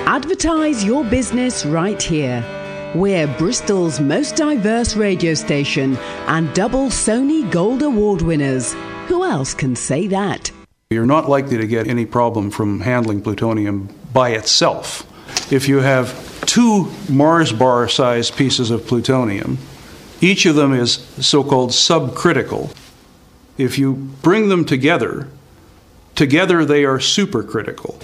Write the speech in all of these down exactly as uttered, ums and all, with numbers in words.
Advertise your business right here. We're Bristol's most diverse radio station and double Sony Gold Award winners. Who else can say that? You're not likely to get any problem from handling plutonium by itself. If you have two Mars bar-sized pieces of plutonium, each of them is so-called subcritical. If you bring them together, together they are supercritical.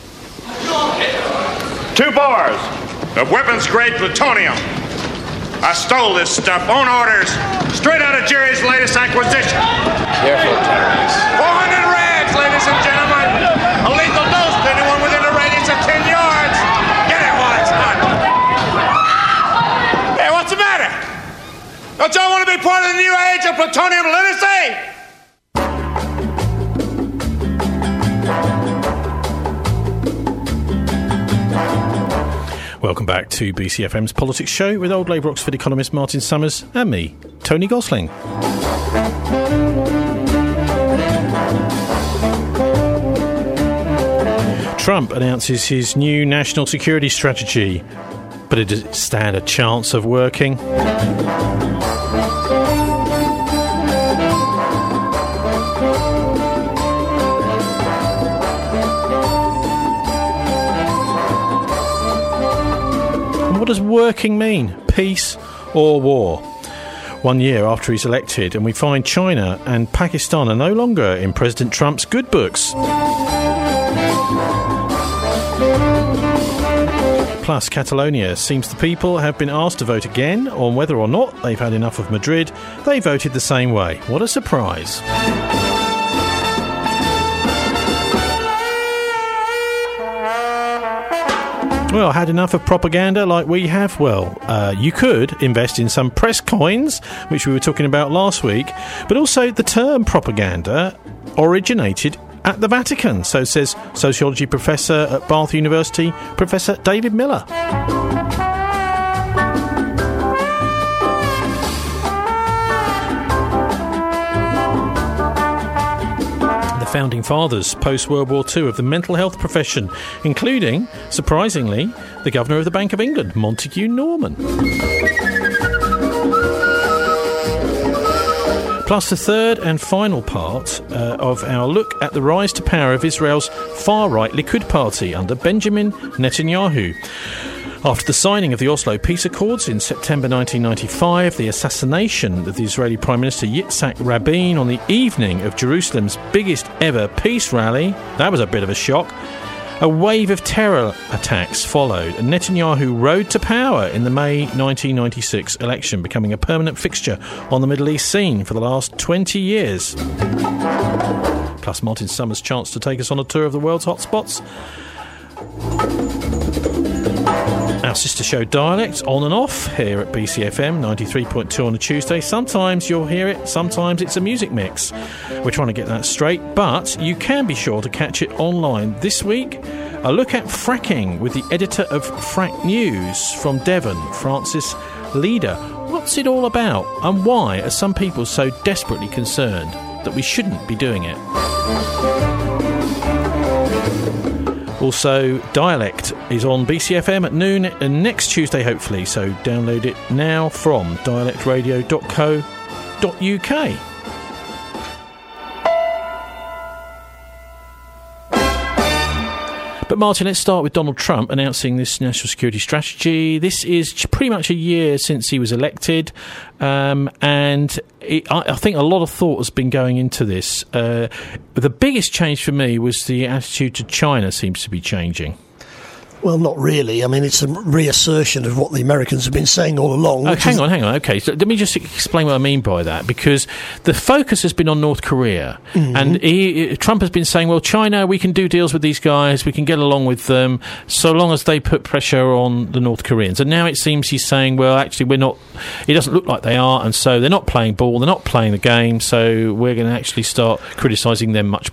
Two bars of weapons-grade plutonium. I stole this stuff on orders, straight out of Jerry's latest acquisition. Careful, Terrence. four hundred rads, ladies and gentlemen. A lethal dose to anyone within a radius of ten yards. Get it while it's hot. Hey, what's the matter? Don't y'all want to be part of the new age of plutonium literacy? Welcome back to B C F M's Politics Show with old Labour Oxford economist Martin Summers and me, Tony Gosling. Trump announces his new national security strategy, but it does stand a chance of working. What does working mean? Peace or war? One year after he's elected, and we find China and Pakistan are no longer in President Trump's good books. Plus, Catalonia seems the people have been asked to vote again on whether or not they've had enough of Madrid. They voted the same way. What a surprise. Well, had enough of propaganda like we have? Well, uh, you could invest in some press coins, which we were talking about last week, but also the term propaganda originated at the Vatican, so says sociology professor at Bath University, Professor David Miller. Founding fathers post-World War Two of the mental health profession, including, surprisingly, the Governor of the Bank of England, Montague Norman. Plus the third and final part uh, of our look at the rise to power of Israel's far-right Likud party under Benjamin Netanyahu. After the signing of the Oslo Peace Accords in September nineteen ninety-five, the assassination of the Israeli Prime Minister Yitzhak Rabin on the evening of Jerusalem's biggest ever peace rally, that was a bit of a shock. A wave of terror attacks followed, and Netanyahu rode to power in the May nineteen ninety-six election, becoming a permanent fixture on the Middle East scene for the last twenty years. Plus Martin Summers' chance to take us on a tour of the world's hotspots. Our sister show Dialect, on and off, here at B C F M ninety-three point two on a Tuesday. Sometimes you'll hear it, sometimes it's a music mix. We're trying to get that straight, but you can be sure to catch it online. This week, a look at fracking with the editor of Frack News from Devon, Francis Leader. What's it all about, and why are some people so desperately concerned that we shouldn't be doing it? Also, Dialect is on B C F M at noon and next Tuesday, hopefully, so download it now from dialect radio dot co dot U K. But Martin, let's start with Donald Trump announcing this national security strategy. This is pretty much a year since he was elected, um, and it, I, I think a lot of thought has been going into this. Uh, the biggest change for me was the attitude to China seems to be changing. Well, not really. I mean, it's a reassertion of what the Americans have been saying all along. Oh, hang on, hang on. Okay, so let me just explain what I mean by that, because the focus has been on North Korea, mm-hmm. and he, Trump has been saying, well, China, we can do deals with these guys, we can get along with them, so long as they put pressure on the North Koreans. And now it seems he's saying, well, actually, we're not, it doesn't look like they are, and so they're not playing ball, they're not playing the game, so we're going to actually start criticising them much more.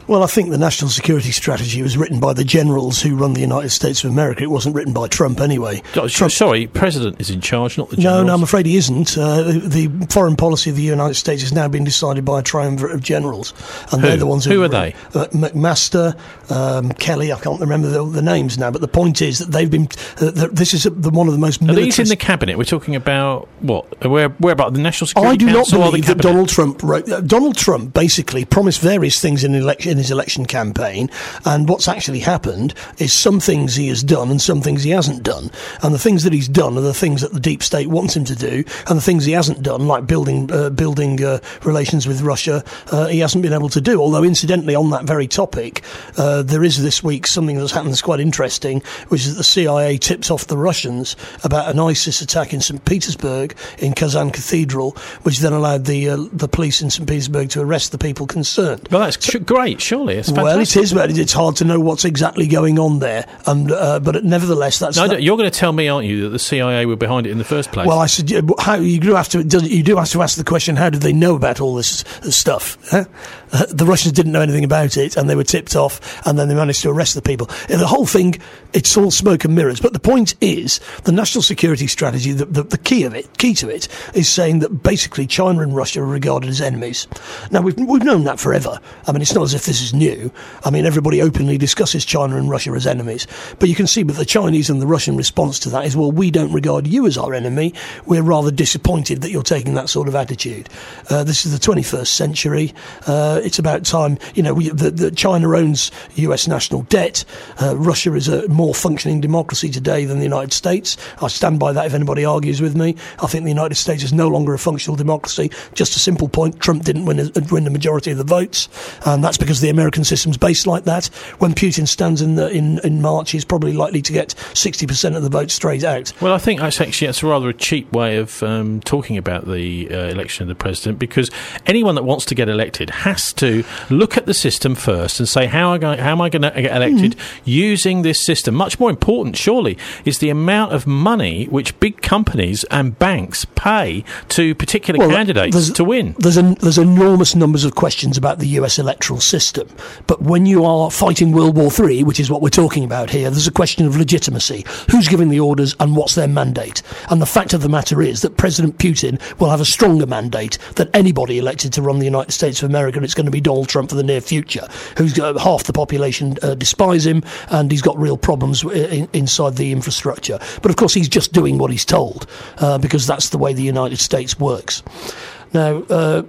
Well, I think the national security strategy was written by the generals who run the United States of America. It wasn't written by Trump anyway. Oh, Trump, sorry, President is in charge, not the generals. No, no, I'm afraid he isn't. Uh, the, the foreign policy of the United States has now been decided by a triumvirate of generals. And who? they're the ones who... Who are they? Uh, McMaster, um, Kelly, I can't remember the, the names now, but the point is that they've been... Uh, the, this is a, the, one of the most Are militarist... these in the cabinet? We're talking about, what? Where, where about the National Security I do Council not or the believe that cabinet? Donald Trump wrote... Uh, Donald Trump basically promised various things in, election, in his election campaign. And what's actually happened is some things he has done and some things he hasn't done. And the things that he's done are the things that the deep state wants him to do, and the things he hasn't done, like building uh, building uh, relations with Russia, uh, he hasn't been able to do. Although, incidentally, on that very topic, uh, there is this week something that's happened that's quite interesting, which is that the C I A tips off the Russians about an ISIS attack in Saint Petersburg, in Kazan Cathedral, which then allowed the uh, the police in Saint Petersburg to arrest the people concerned. Well, that's sh- great, surely. It's fantastic. Well, it is, but it's hard to know what's exactly going on there. And uh, but nevertheless, that's no. that. You're going to tell me, aren't you, that the C I A were behind it in the first place? Well, I said, how you do have to does, you do have to ask the question: how did they know about all this stuff? Huh? Uh, the Russians didn't know anything about it, and they were tipped off, and then they managed to arrest the people. And the whole thing, it's all smoke and mirrors. But the point is, the national security strategy, the, the, the key of it, key to it, is saying that basically China and Russia are regarded as enemies. Now we've we've known that forever. I mean, it's not as if this is new. I mean, everybody openly discusses China and Russia as enemies. But you can see that the Chinese and the Russian response to that is, well, we don't regard you as our enemy. We're rather disappointed that you're taking that sort of attitude. Uh, this is the twenty-first century. Uh, it's about time, you know, we, the, the China owns U S national debt. Uh, Russia is a more functioning democracy today than the United States. I stand by that if anybody argues with me. I think the United States is no longer a functional democracy. Just a simple point, Trump didn't win, a, win the majority of the votes, and that's because the American system's based like that. When Putin stands in the, in, in March, he's probably likely to get sixty percent of the vote straight out. Well, I think that's actually that's rather a cheap way of um, talking about the uh, election of the president, because anyone that wants to get elected has to look at the system first and say, how, am I, how am I going to get elected mm. using this system? Much more important, surely, is the amount of money which big companies and banks pay to particular well, candidates to win. There's, an, there's enormous numbers of questions about the U S electoral system, but when you are fighting World War Three, which is what we're talking about here, there's a question of legitimacy. Who's giving the orders and what's their mandate? And the fact of the matter is that President Putin will have a stronger mandate than anybody elected to run the United States of America, and it's going to be Donald Trump for the near future, who's got half the population uh, despise him, and he's got real problems in, inside the infrastructure. But of course, he's just doing what he's told, uh, because that's the way the United States works. Now, uh,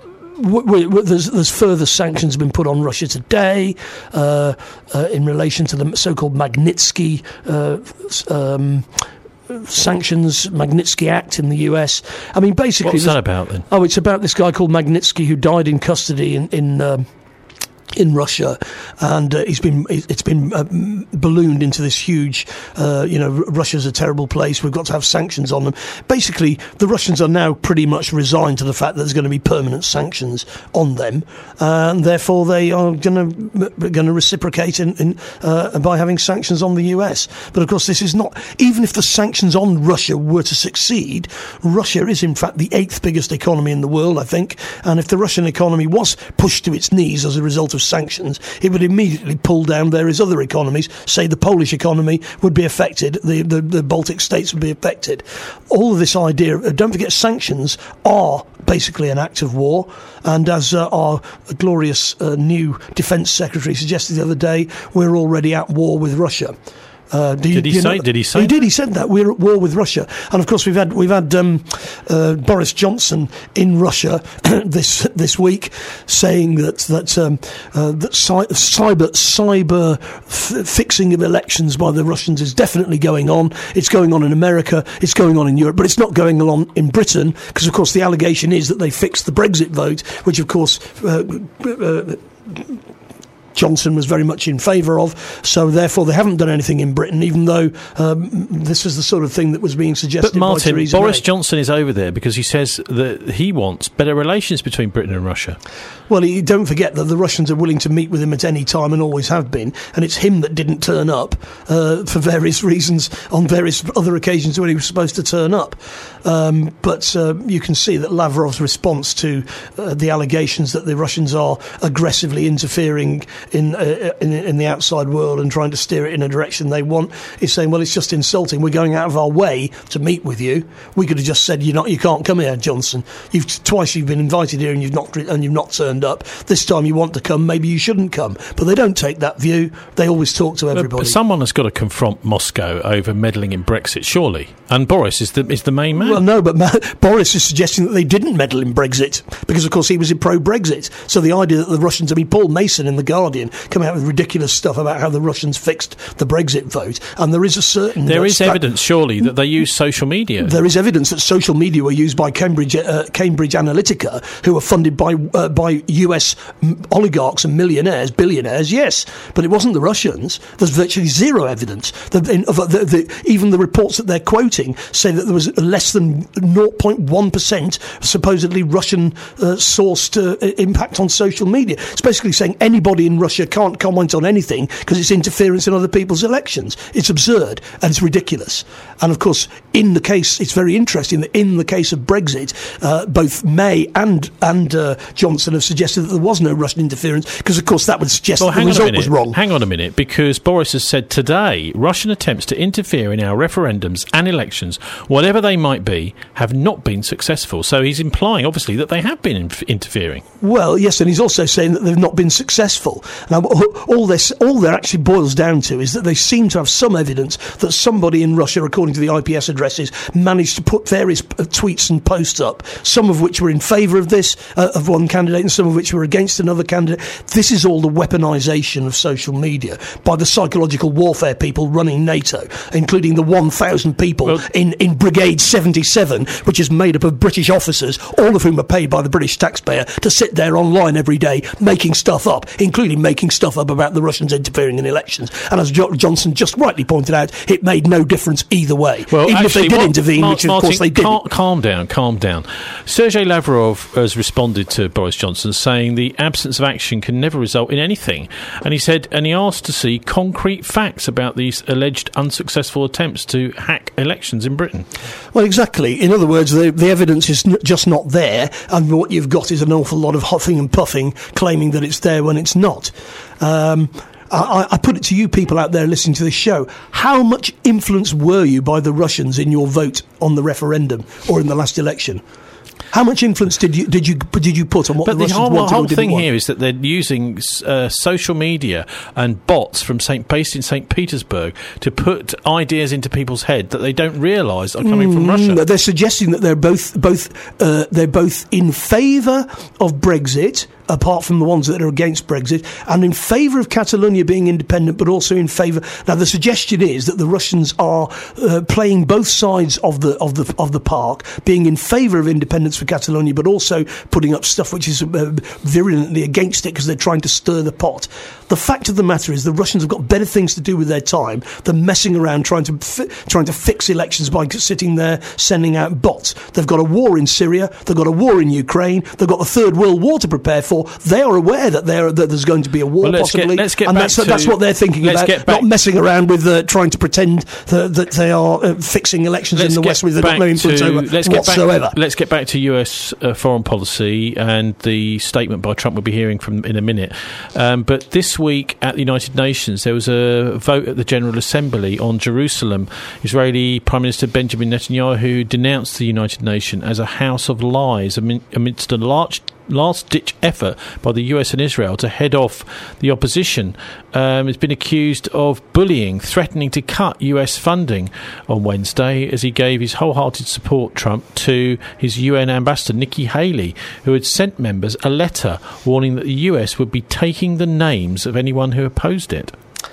W- w- there's, there's further sanctions been put on Russia today uh, uh, in relation to the so-called Magnitsky uh, um, sanctions, Magnitsky Act in the U S. I mean, basically... What's that about, then? Oh, it's about this guy called Magnitsky who died in custody in... in um, in Russia, and uh, he's been it's been uh, ballooned into this huge uh, you know Russia's a terrible place, we've got to have sanctions on them. Basically, the Russians are now pretty much resigned to the fact that there's going to be permanent sanctions on them, and therefore they are going to going to reciprocate in, in, uh, by having sanctions on the U S. But of course, this is not, even if the sanctions on Russia were to succeed, Russia is in fact the eighth biggest economy in the world, I think, and if the Russian economy was pushed to its knees as a result of sanctions, it would immediately pull down various other economies. Say the Polish economy would be affected, the, the, the Baltic states would be affected. All of this idea, uh, don't forget, sanctions are basically an act of war, and as uh, our glorious uh, new Defence Secretary suggested the other day, we're already at war with Russia. Uh, do you, did he do you say? know, did he say? He did. He said that we're at war with Russia, and of course we've had we've had um, uh, Boris Johnson in Russia this this week saying that that um, uh, that cy- cyber cyber f- fixing of elections by the Russians is definitely going on. It's going on in America. It's going on in Europe, but it's not going on in Britain, because of course the allegation is that they fixed the Brexit vote, which of course. Uh, uh, Johnson was very much in favour of. So therefore, they haven't done anything in Britain, even though um, this was the sort of thing that was being suggested. But Martin, by Theresa Boris May. Johnson is over there because he says that he wants better relations between Britain and Russia. Well, you don't forget that the Russians are willing to meet with him at any time and always have been, and it's him that didn't turn up uh, for various reasons on various other occasions when he was supposed to turn up. Um, but uh, you can see that Lavrov's response to uh, the allegations that the Russians are aggressively interfering in, uh, in in the outside world and trying to steer it in a direction they want is saying, well, it's just insulting. We're going out of our way to meet with you. We could have just said, you're not, you can't come here, Johnson. You've twice you've been invited here and you've not and you've not turned up. This time you want to come, maybe you shouldn't come. But they don't take that view. They always talk to everybody. But, but someone has got to confront Moscow over meddling in Brexit, surely. And Boris is the is the main man. Well, no, but Ma- Boris is suggesting that they didn't meddle in Brexit because, of course, he was in pro-Brexit. So the idea that the Russians, I mean, Paul Mason in The Guardian coming out with ridiculous stuff about how the Russians fixed the Brexit vote, and there is a certain... There is stra- evidence, surely, that they use social media. There is evidence that social media were used by Cambridge uh, Cambridge Analytica, who are funded by uh, by U S oligarchs and millionaires, billionaires, yes, but it wasn't the Russians. There's virtually zero evidence. The, in, of, the, the, even the reports that they're quoting say that there was less than zero point one percent supposedly Russian uh, sourced uh, impact on social media. It's basically saying anybody in Russia can't comment on anything because it's interference in other people's elections. It's absurd and it's ridiculous. And of course, in the case, it's very interesting that in the case of Brexit, uh, both May and and uh, Johnson have suggested that there was no Russian interference because, of course, that would suggest well, that the result was wrong. Hang on a minute, because Boris has said today Russian attempts to interfere in our referendums and elections, whatever they might be, have not been successful. So he's implying, obviously, that they have been inf- interfering. Well, yes, and he's also saying that they've not been successful. Now, all this, all that actually boils down to is that they seem to have some evidence that somebody in Russia, according to the I P S addresses, managed to put various uh, tweets and posts up, some of which were in favour of this, uh, of one candidate, and some of which were against another candidate. This is all the weaponisation of social media by the psychological warfare people running NATO, including the one thousand people well, in, in Brigade seventy-seven, which is made up of British officers, all of whom are paid by the British taxpayer, to sit there online every day making stuff up, including making stuff up about the Russians interfering in elections. And as jo- Johnson just rightly pointed out, it made no difference either way. Well, Even actually, if they did what, intervene, Mar- which of Martin, course they didn't. Cal- calm down, calm down. Sergei Lavrov has responded to Boris Johnson saying the absence of action can never result in anything. And he said, and he asked to see concrete facts about these alleged unsuccessful attempts to hack elections in Britain. Well, exactly. In other words, the, the evidence is n- just not there, and what you've got is an awful lot of huffing and puffing, claiming that it's there when it's not. Um, I, I put it to you people out there listening to this show, how much influence were you by the Russians in your vote on the referendum or in the last election? How much influence did you did you did you put on what but the the Russians whole, wanted the whole or didn't thing want? here is that they're using uh, social media and bots from Saint based in Saint Petersburg to put ideas into people's head that they don't realise are coming mm, from Russia. They're suggesting that they're both both uh, they're both in favour of Brexit, apart from the ones that are against Brexit, and in favour of Catalonia being independent, but also in favour. Now, the suggestion is that the Russians are uh, playing both sides of the of the of the park, being in favour of independence for Catalonia, but also putting up stuff which is uh, virulently against it because they're trying to stir the pot. The fact of the matter is, the Russians have got better things to do with their time than messing around trying to fi- trying to fix elections by sitting there sending out bots. They've got a war in Syria, they've got a war in Ukraine, they've got the Third World War to prepare for. They are aware that, that there's going to be a war, well, let's possibly, get, let's get and back that's, to, that's what they're thinking about, not messing around with uh, trying to pretend that, that they are uh, fixing elections let's in the West with no influence over let's whatsoever. Get back, let's get back to U S uh, foreign policy and the statement by Trump we'll be hearing from in a minute. Um, but this week at the United Nations, there was a vote at the General Assembly on Jerusalem. Israeli Prime Minister Benjamin Netanyahu denounced the United Nations as a house of lies amidst a large last-ditch effort by the U S and Israel to head off the opposition. Um, has been accused of bullying, threatening to cut U S funding on Wednesday as he gave his wholehearted support, Trump, to his U N ambassador Nikki Haley, who had sent members a letter warning that the U S would be taking the names of anyone who opposed it.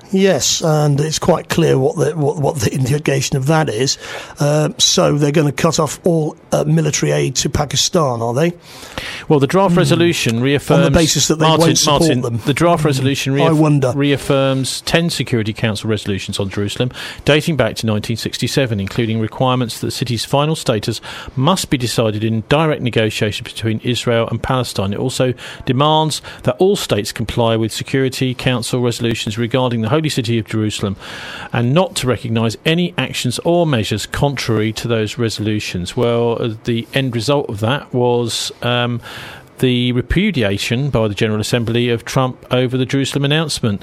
Yes, and it's quite clear what the what, what the indication of that is. Uh, so they're going to cut off all uh, military aid to Pakistan, are they? Well, the draft mm. resolution reaffirms... On the basis that they Martin, won't support Martin, them. The draft resolution mm. reaff- I wonder. reaffirms ten Security Council resolutions on Jerusalem, dating back to nineteen sixty-seven, including requirements that the city's final status must be decided in direct negotiations between Israel and Palestine. It also demands that all states comply with Security Council resolutions regarding the Holy City of Jerusalem and not to recognise any actions or measures contrary to those resolutions. Well, uh, the end result of that was um, the repudiation by the General Assembly of Trump over the Jerusalem announcement.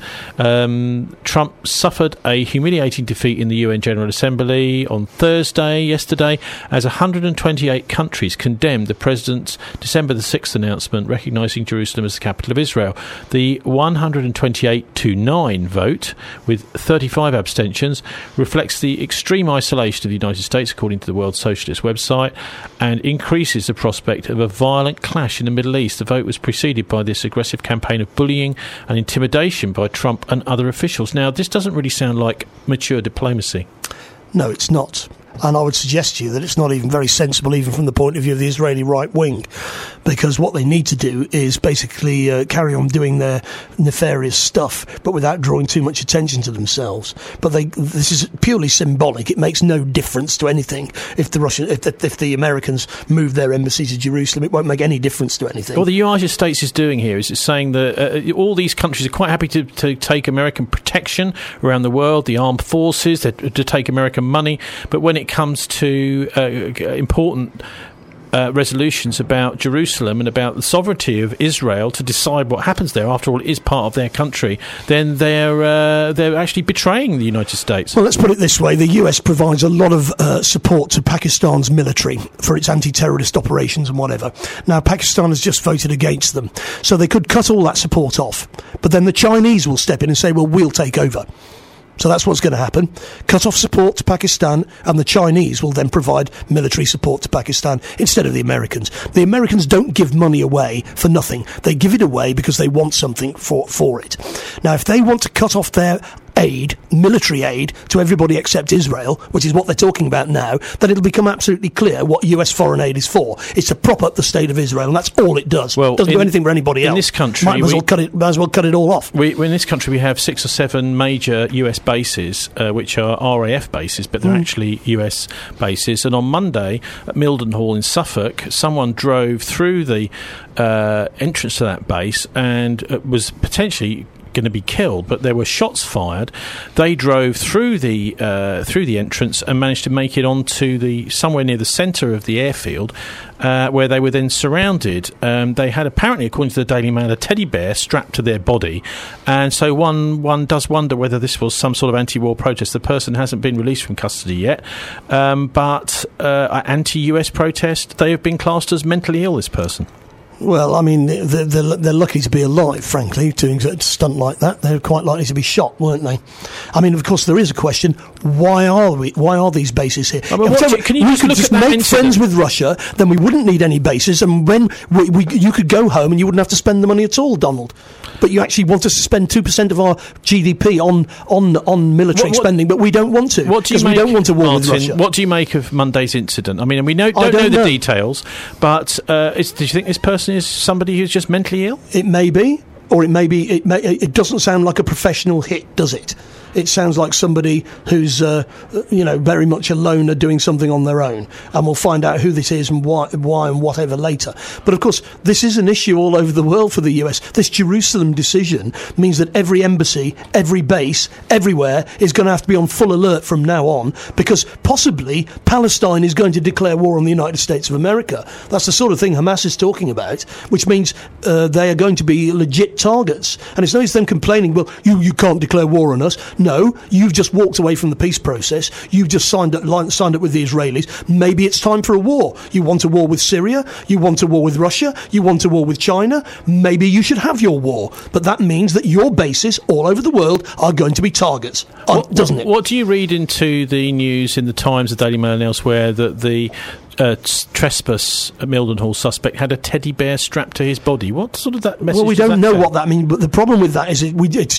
Um, Trump suffered a humiliating defeat in the U N General Assembly on Thursday, yesterday, as one hundred twenty-eight countries condemned the President's December the sixth announcement recognising Jerusalem as the capital of Israel. The one hundred twenty-eight to nine vote, with thirty-five abstentions, reflects the extreme isolation of the United States, according to the World Socialist website, and increases the prospect of a violent clash in the Middle East. The vote was preceded by this aggressive campaign of bullying and intimidation by Trump and other officials. Now, this doesn't really sound like mature diplomacy. No, it's not. And I would suggest to you that it's not even very sensible, even from the point of view of the Israeli right wing, because what they need to do is basically uh, carry on doing their nefarious stuff, but without drawing too much attention to themselves. But they, this is purely symbolic. It makes no difference to anything if the Russian, if the, if the Americans move their embassy to Jerusalem. It won't make any difference to anything. What the United States is doing here is it's saying that uh, all these countries are quite happy to, to take American protection around the world, the armed forces, to take American money, but when it It comes to uh, important uh, resolutions about Jerusalem and about the sovereignty of Israel to decide what happens there, after all, it is part of their country, then they're uh, they're actually betraying the United States. Well, let's put it this way: the U S provides a lot of uh, support to Pakistan's military for its anti-terrorist operations and whatever. Now, Pakistan has just voted against them, so they could cut all that support off. But then the Chinese will step in and say, "Well, we'll take over." So that's what's going to happen. Cut off support to Pakistan, and the Chinese will then provide military support to Pakistan instead of the Americans. The Americans don't give money away for nothing. They give it away because they want something for, for it. Now, if they want to cut off their aid, military aid, to everybody except Israel, which is what they're talking about now, then it'll become absolutely clear what U S foreign aid is for. It's to prop up the state of Israel, and that's all it does. Well, it doesn't in, do anything for anybody in else. In this country, might as, we, well cut it, might as well cut it all off. We, in this country, we have six or seven major U S bases, uh, which are R A F bases, but they're mm. actually U S bases. And on Monday, at Mildenhall in Suffolk, someone drove through the uh, entrance to that base and uh, was potentially going to be killed, but there were shots fired. They drove through the uh, through the entrance and managed to make it onto the somewhere near the centre of the airfield, uh, where they were then surrounded. Um, they had apparently, according to the Daily Mail, a teddy bear strapped to their body, and so one one does wonder whether this was some sort of anti-war protest. The person hasn't been released from custody yet, um, but uh, anti-U S protest. They have been classed as mentally ill. This person. Well, I mean, they're, they're, they're lucky to be alive, frankly, doing a stunt like that. They're quite likely to be shot, weren't they? I mean, of course, there is a question: why are we? Why are these bases here? I mean, what, you, can you we just could look just at that make incident? friends with Russia, then we wouldn't need any bases, and when we, we, you could go home and you wouldn't have to spend the money at all, Donald. But you actually want us to spend two percent of our G D P on on on military what, what, spending, but we don't want to because we don't want a war Martin, with Russia. What do you make of Monday's incident? I mean, we know, don't, don't know the know. details, but uh, is, do you think this person is somebody who's just mentally ill? It may be, or it may be. It may. It doesn't sound like a professional hit, does it? It sounds like somebody who's, uh, you know, very much a loner doing something on their own. And we'll find out who this is and why, why and whatever later. But, of course, this is an issue all over the world for the U S. This Jerusalem decision means that every embassy, every base, everywhere is going to have to be on full alert from now on, because possibly Palestine is going to declare war on the United States of America. That's the sort of thing Hamas is talking about, which means uh, they are going to be legit targets. And it's no use them complaining, well, you, you can't declare war on us. No, you've just walked away from the peace process. You've just signed up, li- signed up with the Israelis. Maybe it's time for a war. You want a war with Syria. You want a war with Russia. You want a war with China. Maybe you should have your war. But that means that your bases all over the world are going to be targets, what, doesn't it? What do you read into the news in the Times, the Daily Mail and elsewhere that the Uh, trespass at Mildenhall suspect had a teddy bear strapped to his body? What sort of that message? Well, we does don't that know say? what that means, but the problem with that is it, we, it's just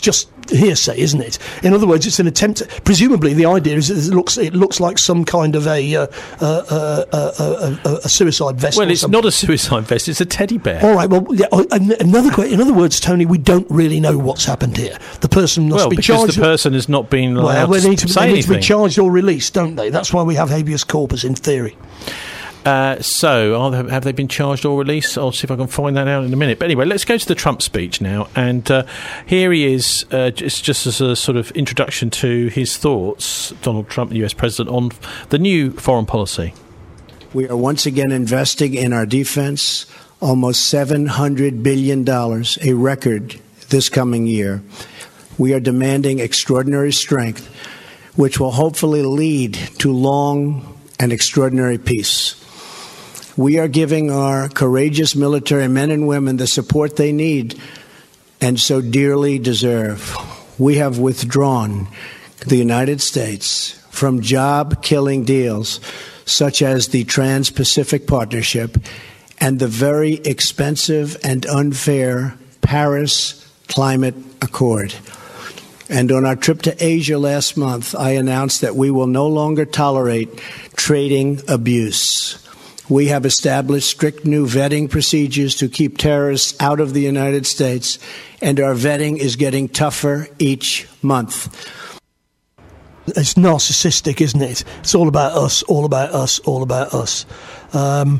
hearsay, isn't it? In other words, it's an attempt. To, presumably, the idea is that it looks it looks like some kind of a uh, uh, uh, uh, uh, a suicide vest. Well, or it's something. not a suicide vest; it's a teddy bear. All right. Well, yeah, another. In other words, Tony, we don't really know what's happened here. The person must well, be because charged. the person has not been allowed well, they need to, to say they anything. need to be charged or released, don't they? That's why we have habeas corpus in theory. Uh, so, are they, have they been charged or released? I'll see if I can find that out in a minute. But anyway, let's go to the Trump speech now. And uh, here he is, uh, just, just as a sort of introduction to his thoughts, Donald Trump, the U S president, on the new foreign policy. We are once again investing in our defense, almost seven hundred billion dollars, a record this coming year. We are demanding extraordinary strength, which will hopefully lead to long and extraordinary peace. We are giving our courageous military men and women the support they need and so dearly deserve. We have withdrawn the United States from job-killing deals such as the Trans-Pacific Partnership and the very expensive and unfair Paris Climate Accord. And on our trip to Asia last month, I announced that we will no longer tolerate trading abuse. We have established strict new vetting procedures to keep terrorists out of the United States, and our vetting is getting tougher each month. It's narcissistic, isn't it? It's all about us, all about us, all about us. Um,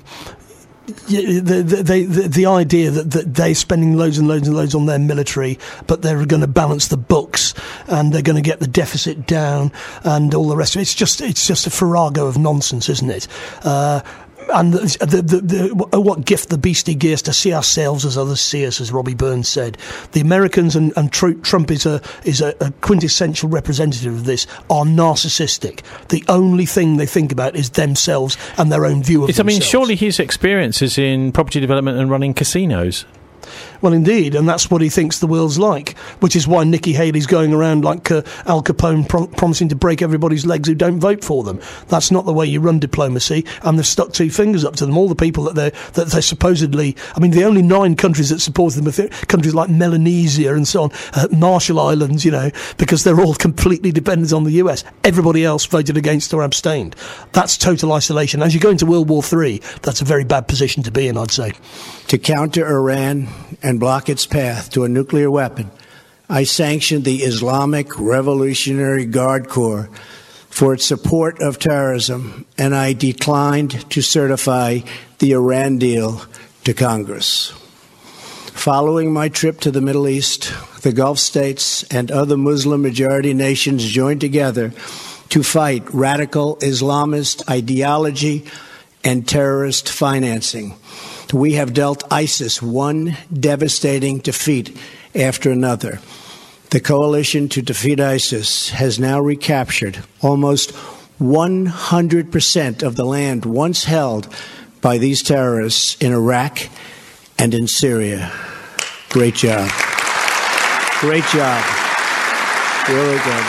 the, the, the, the, the idea that, that they're spending loads and loads and loads on their military, but they're going to balance the books and they're going to get the deficit down and all the rest of it. It's just, it's just a farrago of nonsense, isn't it? Uh, And the, the, the, the, what gift the beastie gives to see ourselves as others see us, as Robbie Burns said. The Americans, and, and Trump is a is a, a quintessential representative of this, are narcissistic. The only thing they think about is themselves and their own view of it's, themselves. I mean, surely his experience is in property development and running casinos. Well, indeed, and that's what he thinks the world's like, which is why Nikki Haley's going around like uh, Al Capone prom- promising to break everybody's legs who don't vote for them. That's not the way you run diplomacy, and they've stuck two fingers up to them. All the people that they're, that they're supposedly... I mean, the only nine countries that supported them are countries like Melanesia and so on, uh, Marshall Islands, you know, because they're all completely dependent on the U S. Everybody else voted against or abstained. That's total isolation. As you go into World War Three, that's a very bad position to be in, I'd say. To counter Iran and block its path to a nuclear weapon, I sanctioned the Islamic Revolutionary Guard Corps for its support of terrorism, and I declined to certify the Iran deal to Congress. Following my trip to the Middle East, the Gulf states and other Muslim-majority nations joined together to fight radical Islamist ideology and terrorist financing. We have dealt ISIS one devastating defeat after another. The coalition to defeat ISIS has now recaptured almost one hundred percent of the land once held by these terrorists in Iraq and in Syria. Great job. Great job. Really good.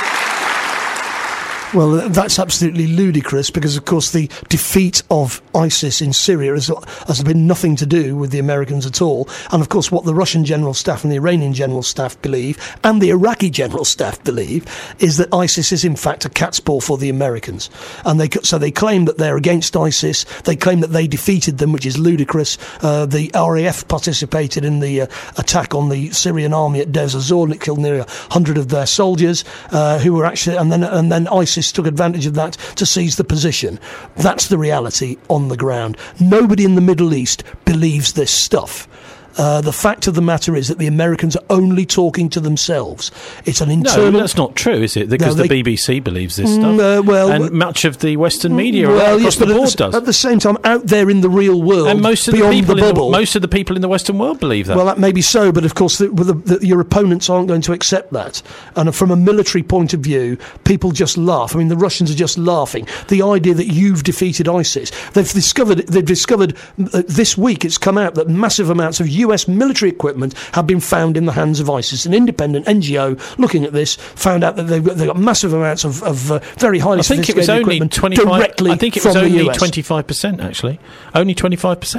Well, that's absolutely ludicrous because, of course, the defeat of ISIS in Syria has, has been nothing to do with the Americans at all. And, of course, what the Russian general staff and the Iranian general staff believe, and the Iraqi general staff believe, is that ISIS is, in fact, a cat's paw for the Americans. And they so they claim that they're against ISIS. They claim that they defeated them, which is ludicrous. Uh, the R A F participated in the uh, attack on the Syrian army at Deir ez-Zor, and it killed nearly a hundred of their soldiers, uh, who were actually, and then and then ISIS took advantage of that to seize the position. That's the reality on the ground. Nobody in the Middle East believes this stuff. Uh, the fact of the matter is that the Americans are only talking to themselves. It's an internal... No, that's not true, is it? Because no, they... the B B C believes this stuff. Mm, uh, well, and much of the Western media well, across yes, the but board at the, does. At the same time, out there in the real world, and most of beyond the people the bubble... In the, most of the people in the Western world believe that. Well, that may be so, but of course the, the, the, your opponents aren't going to accept that. And from a military point of view, people just laugh. I mean, the Russians are just laughing. The idea that you've defeated ISIS. They've discovered, they've discovered uh, this week, it's come out that massive amounts of U S military equipment have been found in the hands of ISIS. An independent N G O looking at this found out that they've got, they've got massive amounts of, of uh, very highly I think sophisticated it was only equipment twenty-five directly I think it from was only the U S. twenty-five percent, actually. Only twenty-five percent.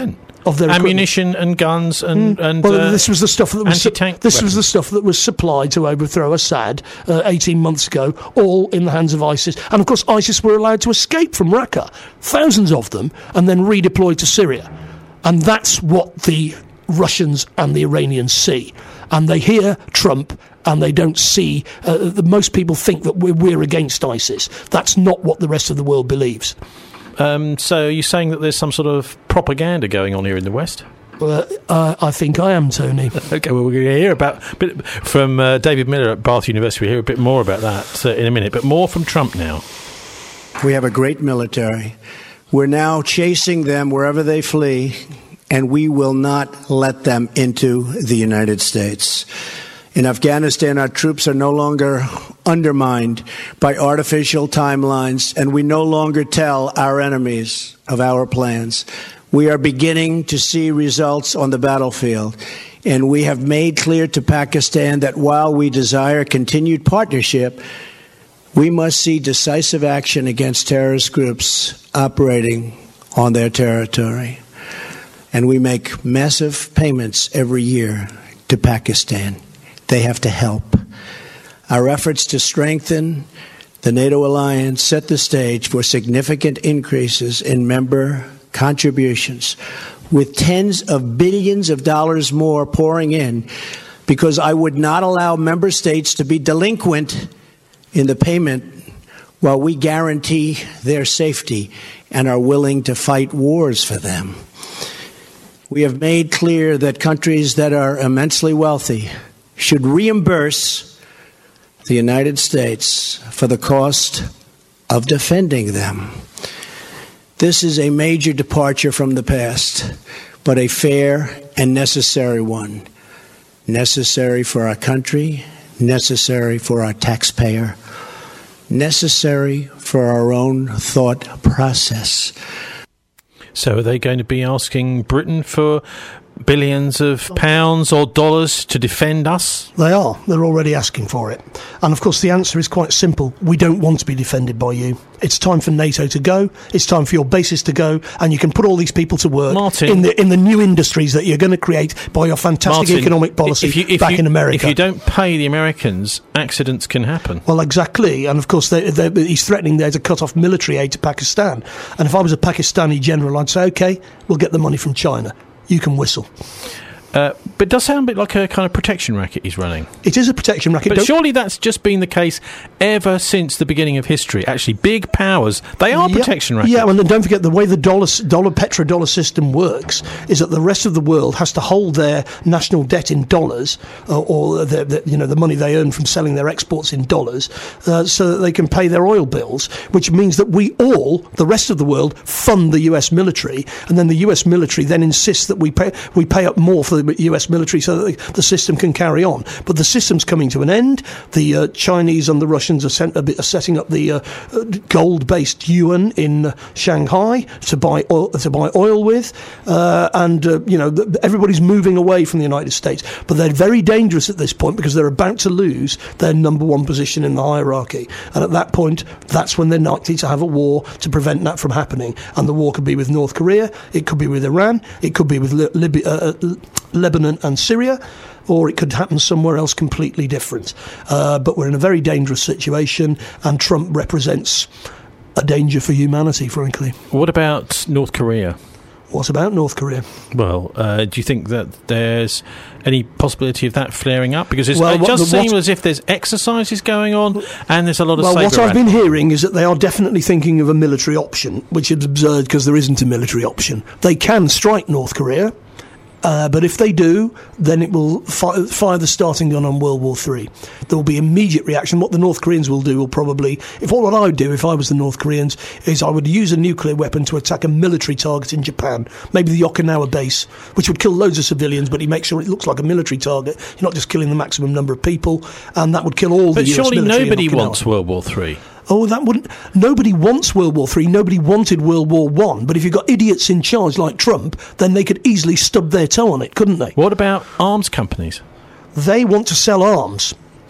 of their ammunition equipment. and guns and, mm. and well, uh, this was the stuff that was su- anti-tank this weapons. was the stuff that was supplied to overthrow Assad uh, eighteen months ago, all in the hands of ISIS. And of course, ISIS were allowed to escape from Raqqa, thousands of them, and then redeployed to Syria. And that's what the Russians and the Iranians see. And they hear Trump, and they don't see. Uh, the, most people think that we're, we're against ISIS. That's not what the rest of the world believes. Um, so you're saying that there's some sort of propaganda going on here in the West? Uh, uh, I think I am, Tony. Okay, well, we're going to hear about bit from uh, David Miller at Bath University. We'll hear a bit more about that uh, in a minute, but more from Trump now. We have a great military. We're now chasing them wherever they flee, and we will not let them into the United States. In Afghanistan, our troops are no longer undermined by artificial timelines, and we no longer tell our enemies of our plans. We are beginning to see results on the battlefield, and we have made clear to Pakistan that while we desire continued partnership, we must see decisive action against terrorist groups operating on their territory. And we make massive payments every year to Pakistan. They have to help. Our efforts to strengthen the NATO alliance set the stage for significant increases in member contributions, with tens of billions of dollars more pouring in, because I would not allow member states to be delinquent in the payment while we guarantee their safety and are willing to fight wars for them. We have made clear that countries that are immensely wealthy should reimburse the United States for the cost of defending them. This is a major departure from the past, but a fair and necessary one. Necessary for our country, necessary for our taxpayer, necessary for our own thought process. So are they going to be asking Britain for billions of pounds or dollars to defend us? They are. They're already asking for it. And of course the answer is quite simple. We don't want to be defended by you. It's time for NATO to go. It's time for your bases to go, and you can put all these people to work Martin, in the in the new industries that you're going to create by your fantastic Martin, economic policy if you, if back you, in America. If you don't pay the Americans, accidents can happen. Well, exactly. And of course they, they, he's threatening there to cut off military aid to Pakistan. And if I was a Pakistani general, I'd say, OK, we'll get the money from China. You can whistle. Uh, but it does sound a bit like a kind of protection racket he's running. It is a protection racket. But Don't surely that's just been the case ever since the beginning of history. Actually, big powers, they are yeah, protection rackets. Yeah, well, and don't forget the way the dollar, dollar petrodollar system works is that the rest of the world has to hold their national debt in dollars, uh, or the, the, you know the money they earn from selling their exports in dollars, uh, so that they can pay their oil bills. Which means that we all, the rest of the world, fund the U S military, and then the U S military then insists that we pay we pay up more for the U S military so that the, the system can carry on. But the system's coming to an end. The uh, Chinese and the Russians are, sent, are setting up the uh, gold-based yuan in uh, Shanghai to buy oil, to buy oil with, uh, and uh, you know the, everybody's moving away from the United States. But they're very dangerous at this point because they're about to lose their number one position in the hierarchy. And at that point, that's when they're likely to have a war to prevent that from happening. And the war could be with North Korea, it could be with Iran, it could be with Li- Libya. Uh, Lebanon and Syria, or it could happen somewhere else completely different. Uh, but we're in a very dangerous situation, and Trump represents a danger for humanity, frankly. What about North Korea? What about North Korea? Well, uh, do you think that there's any possibility of that flaring up? Because it's, well, it what, does the, seem what, as if there's exercises going on and there's a lot of well, saber what I've rattling. been hearing is that they are definitely thinking of a military option, which is absurd because there isn't a military option. They can strike North Korea. Uh, but if they do, then it will fi- fire the starting gun on World War Three. There will be immediate reaction. What the North Koreans will do will probably, if what I would do if I was the North Koreans, is I would use a nuclear weapon to attack a military target in Japan, maybe the Okinawa base, which would kill loads of civilians, but he makes sure it looks like a military target. You're not just killing the maximum number of people, and that would kill all but the U S surely military nobody in Okinawa. wants World War Three. Oh, that wouldn't. Nobody wants World War Three. Nobody wanted World War One. But if you've got idiots in charge like Trump, then they could easily stub their toe on it, couldn't they? What about arms companies? They want to sell arms.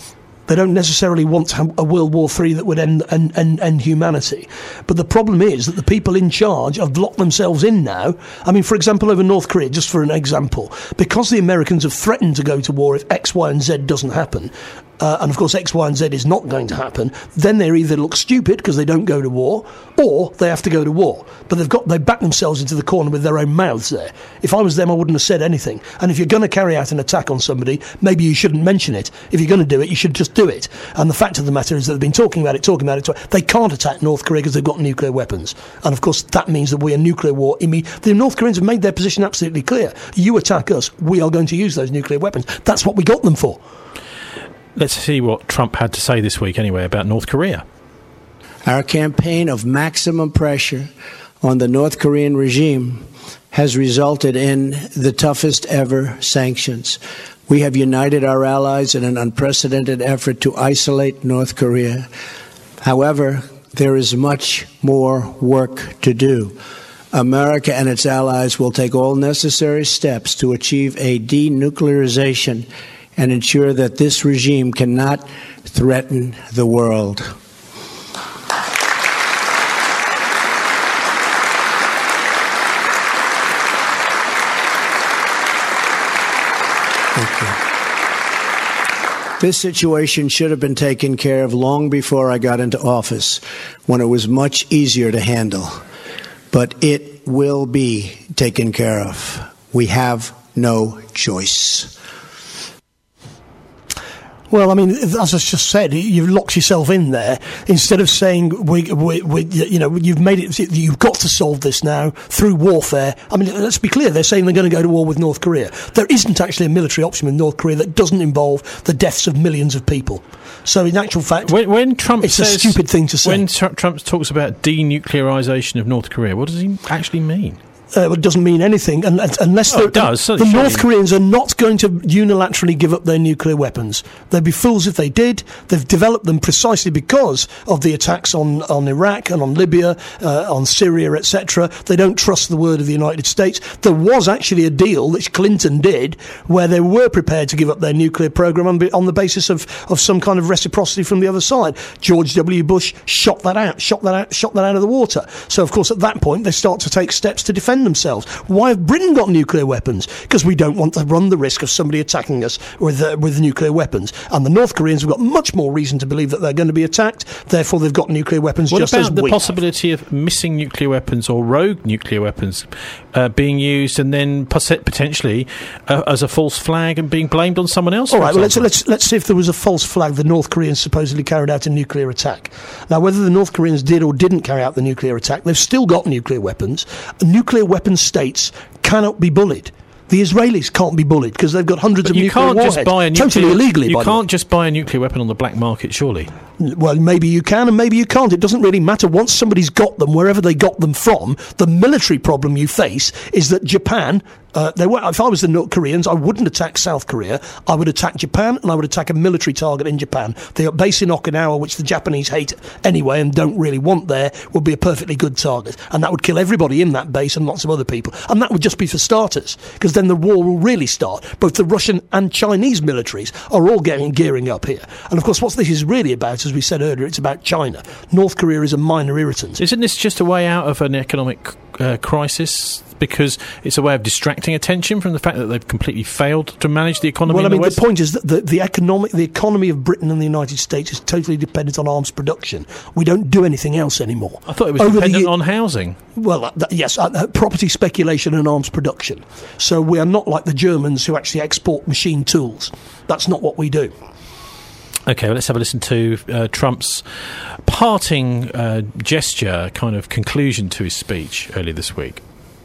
They don't necessarily want to have a World War Three that would end, end, end, end humanity. But the problem is that the people in charge have locked themselves in now. I mean, for example, over North Korea, just for an example, because the Americans have threatened to go to war if X, Y and Z doesn't happen, uh, and of course X, Y and Z is not going to happen, then they either look stupid because they don't go to war, or they have to go to war. But they've got they back themselves into the corner with their own mouths there. If I was them, I wouldn't have said anything. And if you're going to carry out an attack on somebody, maybe you shouldn't mention it. If you're going to do it, you should just do it. And the fact of the matter is that they've been talking about it, talking about it. They can't attack North Korea because they've got nuclear weapons. And of course, that means that we're nuclear war. The North Koreans have made their position absolutely clear. You attack us, we are going to use those nuclear weapons. That's what we got them for. Let's see what Trump had to say this week, anyway, about North Korea. Our campaign of maximum pressure on the North Korean regime has resulted in the toughest ever sanctions. We have united our allies in an unprecedented effort to isolate North Korea. However, there is much more work to do. America and its allies will take all necessary steps to achieve a denuclearization and ensure that this regime cannot threaten the world. Thank you. This situation should have been taken care of long before I got into office, when it was much easier to handle. But it will be taken care of. We have no choice. Well, I mean, as I just said, you've locked yourself in there. Instead of saying, we, we, we, you know, you've made it, you've got to solve this now through warfare. I mean, let's be clear, they're saying they're going to go to war with North Korea. There isn't actually a military option with North Korea that doesn't involve the deaths of millions of people. So in actual fact, when, when Trump it's says, a stupid thing to say. When tr- Trump talks about denuclearization of North Korea, what does he actually mean? Uh, it doesn't mean anything un- unless oh, it does. the North Koreans are not going to unilaterally give up their nuclear weapons. They'd be fools if they did. They've developed them precisely because of the attacks on, on Iraq and on Libya, uh, on Syria, et cetera. They don't trust the word of the United States. There was actually a deal which Clinton did where they were prepared to give up their nuclear program on, on the basis of, of some kind of reciprocity from the other side. George W. Bush shot that out, shot that out, shot that out of the water. So, of course, at that point, they start to take steps to defend themselves. Why have Britain got nuclear weapons? Because we don't want to run the risk of somebody attacking us with uh, with nuclear weapons. And the North Koreans have got much more reason to believe that they're going to be attacked. Therefore, they've got nuclear weapons what just as we What about the possibility of missing nuclear weapons or rogue nuclear weapons uh, being used and then potentially uh, as a false flag and being blamed on someone else? All right, well, let's, let's, let's see if there was a false flag. The North Koreans supposedly carried out a nuclear attack. Now, whether the North Koreans did or didn't carry out the nuclear attack, they've still got nuclear weapons. Nuclear weapons states cannot be bullied. The Israelis can't be bullied because they've got hundreds but of nuclear warheads. You can't just buy a nuclear, totally illegally. You by can't just buy a nuclear weapon on the black market, surely. Well, maybe you can and maybe you can't. It doesn't really matter. Once somebody's got them, wherever they got them from, the military problem you face is that Japan, uh, they were, if I was the North Koreans, I wouldn't attack South Korea. I would attack Japan and I would attack a military target in Japan. The base in Okinawa, which the Japanese hate anyway and don't really want there, would be a perfectly good target. And that would kill everybody in that base and lots of other people. And that would just be for starters, because then the war will really start. Both the Russian and Chinese militaries are all getting gearing up here. And of course, what this is really about, as we said earlier, it's about China. North Korea is a minor irritant. Isn't this just a way out of an economic uh, crisis? Because it's a way of distracting attention from the fact that they've completely failed to manage the economy. Well, I in the mean, West? the point is that the, the economic, the economy of Britain and the United States is totally dependent on arms production. We don't do anything else anymore. I thought it was Over dependent the, on housing. Well, uh, th- yes, uh, uh, property speculation and arms production. So we are not like the Germans who actually export machine tools. That's not what we do. Okay, well, let's have a listen to uh, Trump's parting uh, gesture, kind of conclusion to his speech earlier this week.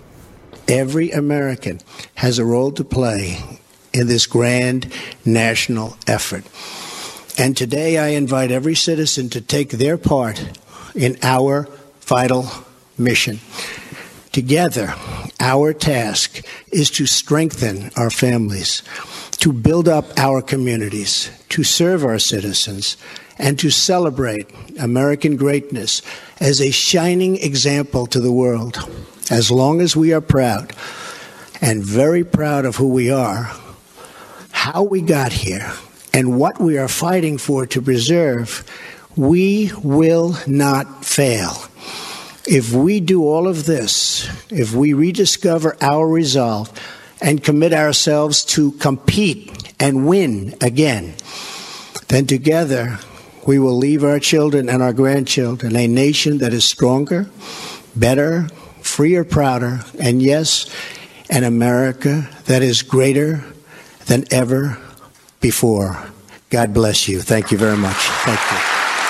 Every American has a role to play in this grand national effort. And today I invite every citizen to take their part in our vital mission. Together, our task is to strengthen our families, to build up our communities, to serve our citizens, and to celebrate American greatness as a shining example to the world. As long as we are proud, and very proud of who we are, how we got here, and what we are fighting for to preserve, we will not fail. If we do all of this, if we rediscover our resolve and commit ourselves to compete and win again, then together we will leave our children and our grandchildren a nation that is stronger, better, freer, prouder, and yes, an America that is greater than ever before. God bless you. Thank you very much. Thank you.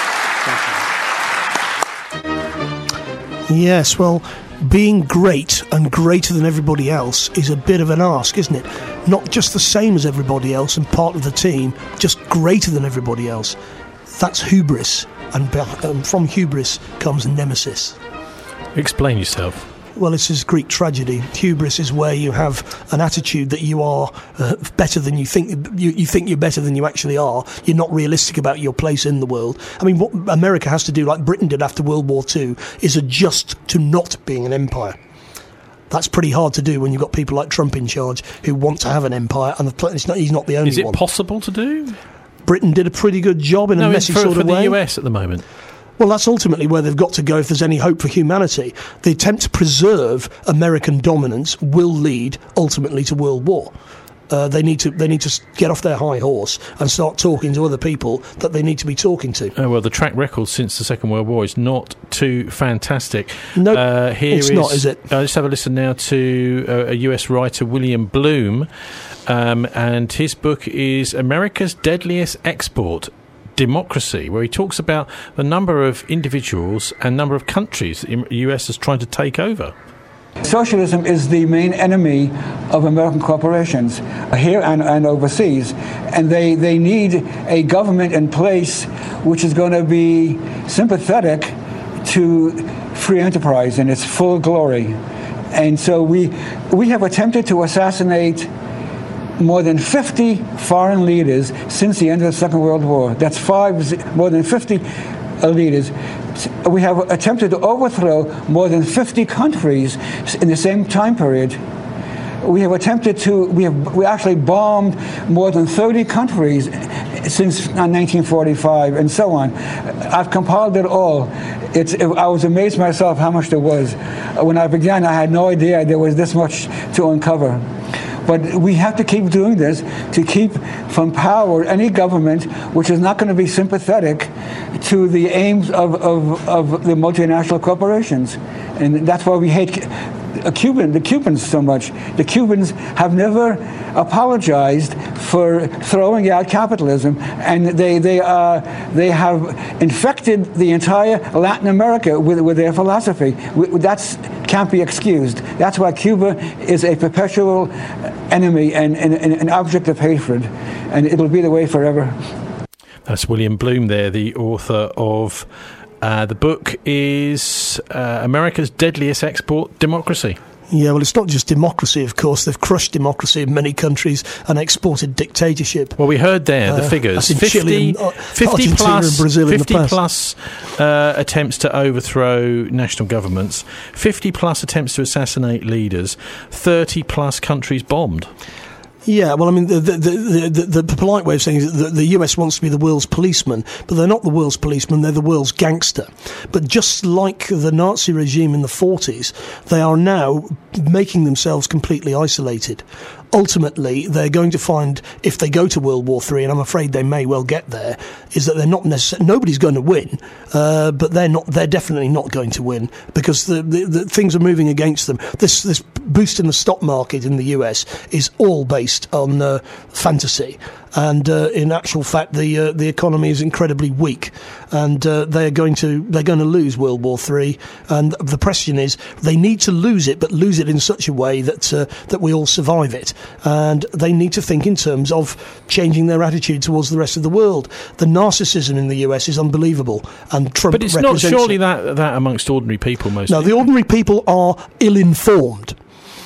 Thank you. Yes, well, being great and greater than everybody else is a bit of an ask, isn't it? Not just the same as everybody else and part of the team, just greater than everybody else. That's hubris, and um, from hubris comes nemesis. Explain yourself. Well, this is Greek tragedy. Hubris is where you have an attitude that you are uh, better than you think. You, you think you're better than you actually are. You're not realistic about your place in the world. I mean, what America has to do, like Britain did after World War Two, is adjust to not being an empire. That's pretty hard to do when you've got people like Trump in charge who want to have an empire, and the, it's not, he's not the only one. Is it one. possible to do? Britain did a pretty good job in no, a messy for, sort for of way. the U S at the moment. Well, that's ultimately where they've got to go if there's any hope for humanity. The attempt to preserve American dominance will lead ultimately to world war. Uh, they need to they need to get off their high horse and start talking to other people that they need to be talking to. Oh, well, the track record since the Second World War is not too fantastic. No, nope, uh, here it's is, not, is it? Uh, let's have a listen now to uh, a U S writer, William Bloom, um, and his book is America's Deadliest Export, Democracy, where he talks about the number of individuals and number of countries the U S is trying to take over. Socialism is the main enemy of American corporations here and, and overseas, and they, they need a government in place which is going to be sympathetic to free enterprise in its full glory. And so we we have attempted to assassinate more than fifty foreign leaders since the end of the Second World War. That's five, more than fifty leaders. We have attempted to overthrow more than fifty countries in the same time period. We have attempted to, we have we actually bombed more than thirty countries since nineteen forty-five, and so on. I've compiled it all. It's, it, I was amazed myself how much there was. When I began, I had no idea there was this much to uncover. But we have to keep doing this to keep from power any government which is not going to be sympathetic to the aims of, of, of the multinational corporations. And that's why we hate a Cuban, the Cubans so much. The Cubans have never apologized for throwing out capitalism, and they they uh, they have infected the entire Latin America with with their philosophy. That's can't be excused. That's why Cuba is a perpetual enemy and, and, and an object of hatred, and it'll be the way forever. That's William Bloom there, the author of uh, the book is uh, America's Deadliest Export, Democracy. Yeah, well, it's not just democracy, of course. They've crushed democracy in many countries and exported dictatorship. Well, we heard there the uh, figures. fifty, Chile and, uh, fifty plus, and Brazil fifty in the plus uh, attempts to overthrow national governments, fifty plus attempts to assassinate leaders, thirty plus countries bombed. Yeah, well, I mean, the the, the, the the polite way of saying it is that the U S wants to be the world's policeman, but they're not the world's policeman, they're the world's gangster. But just like the Nazi regime in the forties, they are now making themselves completely isolated. Ultimately, they're going to find, if they go to World War Three, and I'm afraid they may well get there, is that they're not necessarily, nobody's going to win, uh, but they're not, they're definitely not going to win, because the, the, the things are moving against them. This this boost in the stock market in the U S is all based on uh, fantasy. And uh, in actual fact, the uh, the economy is incredibly weak, and uh, they're going to they're going to lose World War Three. And the question is, they need to lose it, but lose it in such a way that uh, that we all survive it. And they need to think in terms of changing their attitude towards the rest of the world. The narcissism in the U S is unbelievable, and Trump. But it's not surely it. that that amongst ordinary people, mostly. No, the ordinary people are ill-informed.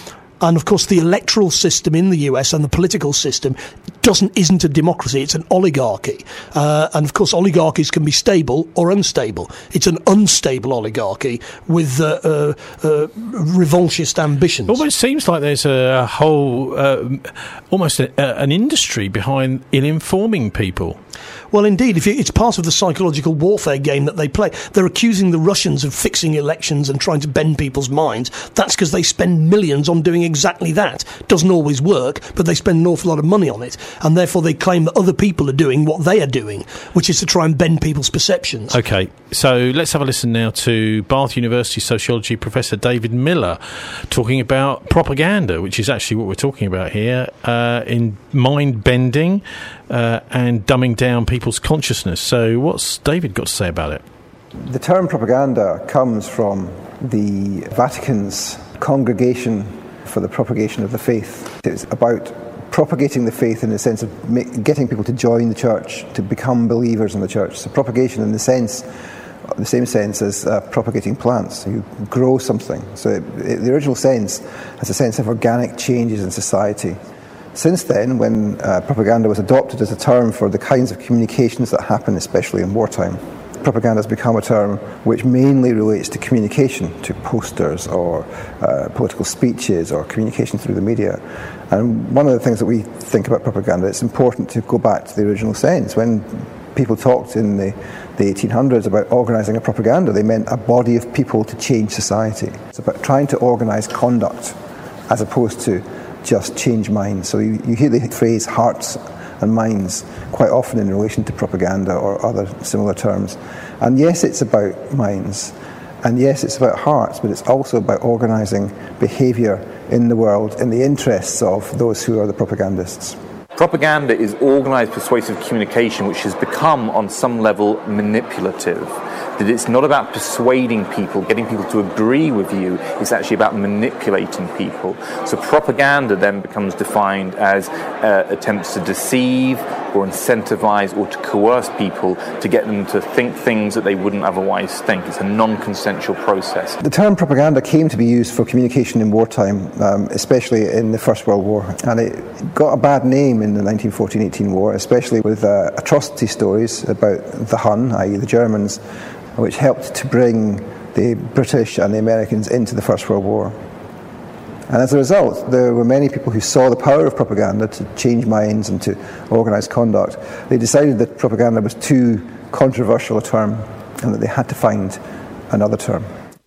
And of course, the electoral system in the U S and the political system doesn't isn't a democracy; it's an oligarchy. Uh, and of course, oligarchies can be stable or unstable. It's an unstable oligarchy with uh, uh, uh, revanchist ambitions. It almost seems like there's a whole, uh, almost a, a, an industry behind ill-informing people. Well, indeed, if you, it's part of the psychological warfare game that they play. They're accusing the Russians of fixing elections and trying to bend people's minds. That's because they spend millions on doing exactly that. Doesn't always work, but they spend an awful lot of money on it, and therefore they claim that other people are doing what they are doing, which is to try and bend people's perceptions. OK, so let's have a listen now to Bath University sociology professor David Miller talking about propaganda, which is actually what we're talking about here, uh, in mind-bending uh, and dumbing down people's consciousness. So what's David got to say about it? The term propaganda comes from the Vatican's Congregation for the Propagation of the Faith. It's about propagating the faith in the sense of ma- getting people to join the church, to become believers in the church. So propagation in the sense, the same sense as uh, propagating plants. You grow something. So it, it, the original sense has a sense of organic changes in society. Since then, when uh, propaganda was adopted as a term for the kinds of communications that happen, especially in wartime, propaganda has become a term which mainly relates to communication, to posters or uh, political speeches or communication through the media. And one of the things that we think about propaganda, it's important to go back to the original sense. When people talked in the, the eighteen hundreds about organising a propaganda, they meant a body of people to change society. It's about trying to organise conduct as opposed to just change minds. So you, you hear the phrase hearts and minds quite often in relation to propaganda or other similar terms. And yes, it's about minds, and yes, it's about hearts, but it's also about organising behaviour in the world in the interests of those who are the propagandists. Propaganda is organised persuasive communication which has become, on some level, manipulative. That it's not about persuading people, getting people to agree with you, it's actually about manipulating people. So propaganda then becomes defined as uh, attempts to deceive or incentivise or to coerce people to get them to think things that they wouldn't otherwise think. It's a non-consensual process. The term propaganda came to be used for communication in wartime, um, especially in the First World War, and it got a bad name in the nineteen fourteen eighteen war, especially with uh, atrocity stories about the Hun, that is the Germans, which helped to bring the British and the Americans into the First World War. And as a result, there were many people who saw the power of propaganda to change minds and to organise conduct. They decided that propaganda was too controversial a term and that they had to find another term.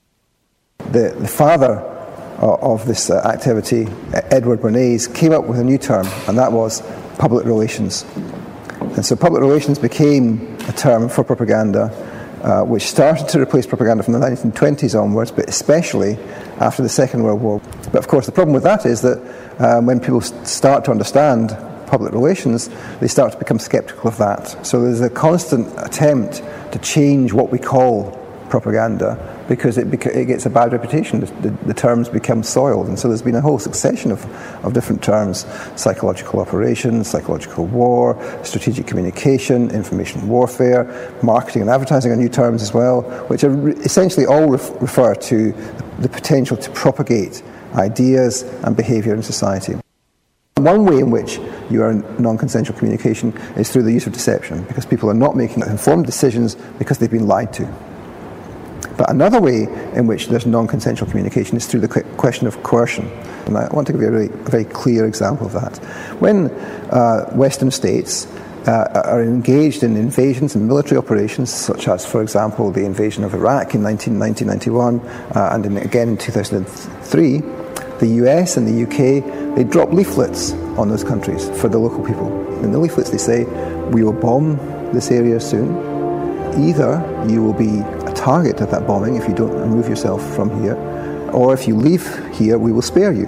The, the father of this uh, activity, Edward Bernays, came up with a new term, and that was public relations. And so public relations became a term for propaganda, uh, which started to replace propaganda from the nineteen twenties onwards, but especially after the Second World War. But of course the problem with that is that um, when people start to understand public relations, they start to become sceptical of that. So there's a constant attempt to change what we call propaganda because it, beca- it gets a bad reputation. The, the, the terms become soiled, and so there's been a whole succession of, of different terms: psychological operations, psychological war, strategic communication, information warfare, marketing and advertising are new terms as well, which are re- essentially all ref- refer to the potential to propagate ideas and behaviour in society. One way in which you are in non-consensual communication is through the use of deception, because people are not making informed decisions because they've been lied to. But another way in which there's non-consensual communication is through the question of coercion. And I want to give you a very, a very clear example of that. When uh, Western states uh, are engaged in invasions and military operations, such as, for example, the invasion of Iraq in nineteen ninety to ninety-one, uh, and in, again in two thousand three, the U S and the U K, they drop leaflets on those countries for the local people. In the leaflets they say, we will bomb this area soon. Either you will be a target of that bombing if you don't remove yourself from here, or if you leave here, we will spare you.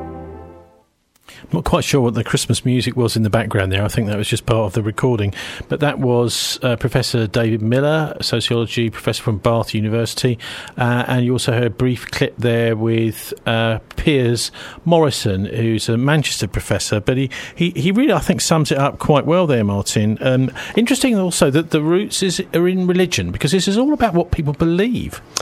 I'm not quite sure what the Christmas music was in the background there. I think that was just part of the recording. But that was uh, Professor David Miller, sociology professor from Bath University. Uh, and you also heard a brief clip there with uh, Piers Morrison, who's a Manchester professor. But he, he, he really, I think, sums it up quite well there, Martin. Um, interesting also that the roots is, are in religion, because this is all about what people believe.